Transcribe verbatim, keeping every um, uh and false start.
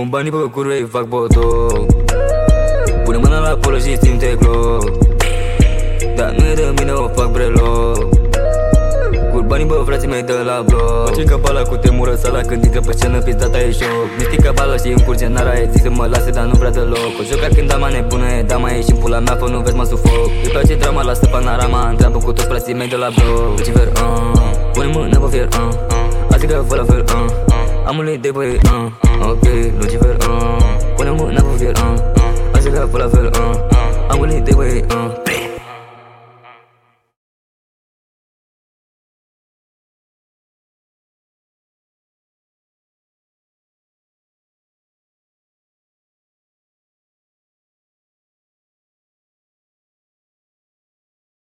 Pun banii pe curve, fac botoc. Pune mâna la polo și simte glow. Dar nu e de mine, o fac breloc. Cur banii, bă, frații mei, dă la bloc. Face capala cu temură sala când intră pe scenă, pizdata e șoc. Mistic capala și încurge nara, e zic să mă lase, dar nu vrea deloc. O joc când dama nebună, e dama, e și-n pula mea, fă nu vezi, mă sufoc. Îi place drama, lasă panorama, întreabă cu toți frații mei de la bloc. Lucifer, uh, pune mâna pe fier, uh, azi că fă la fel, uh, am un idei, băi, uh, ok, Lucifer, uh, pune mâna pe fier, uh, azi că fă la fel, uh, am un idei, băi, uh.